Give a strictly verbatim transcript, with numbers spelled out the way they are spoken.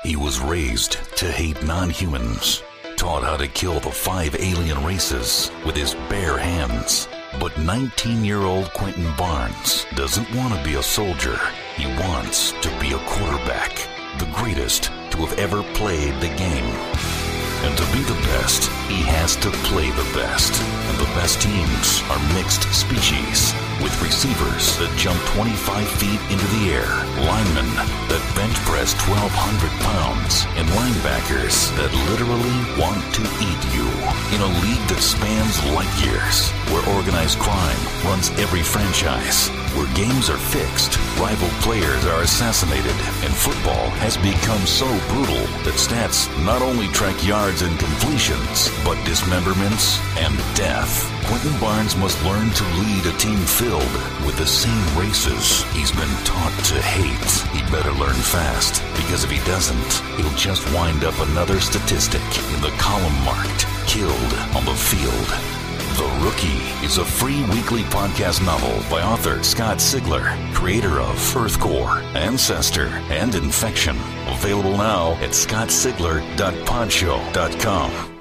He was raised to hate non-humans, taught how to kill the five alien races with his bare hands. But nineteen-year-old Quentin Barnes doesn't want to be a soldier. He wants to be a quarterback, the greatest to have ever played the game. And to be the best, he has to play the best. And the best teams are mixed species, with receivers that jump twenty-five feet into the air, linemen that bench press twelve hundred pounds, and linebackers that literally want to eat you. In a league that spans light years, where organized crime runs every franchise, where games are fixed, rival players are assassinated, and football has become so brutal that stats not only track yards and completions, but dismemberments and death. Quentin Barnes must learn to lead a team filled with the same races he's been taught to hate. He better learn fast, because if he doesn't, he'll just wind up another statistic in the column marked Killed on the Field. The Rookie is a free weekly podcast novel by author Scott Sigler, creator of Earthcore, Ancestor, and Infection. Available now at scott sigler dot podshow dot com.